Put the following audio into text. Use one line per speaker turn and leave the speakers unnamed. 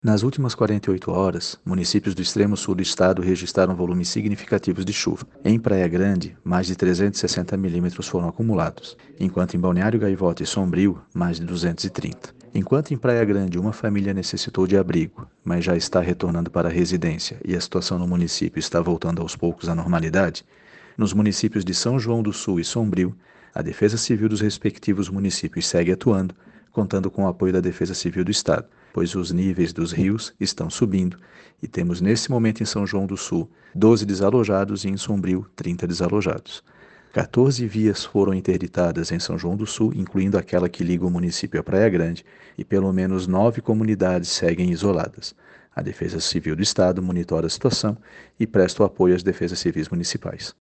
Nas últimas 48 horas, municípios do extremo sul do estado registraram volumes significativos de chuva. Em Praia Grande, mais de 360 milímetros foram acumulados, enquanto em Balneário Gaivota e Sombrio, mais de 230. Enquanto em Praia Grande uma família necessitou de abrigo, mas já está retornando para a residência e a situação no município está voltando aos poucos à normalidade, nos municípios de São João do Sul e Sombrio, a Defesa Civil dos respectivos municípios segue atuando, contando com o apoio da Defesa Civil do Estado, pois os níveis dos rios estão subindo e temos nesse momento em São João do Sul 12 desalojados e em Sombrio 30 desalojados. 14 vias foram interditadas em São João do Sul, incluindo aquela que liga o município à Praia Grande, e pelo menos 9 comunidades seguem isoladas. A Defesa Civil do Estado monitora a situação e presta o apoio às defesas civis municipais.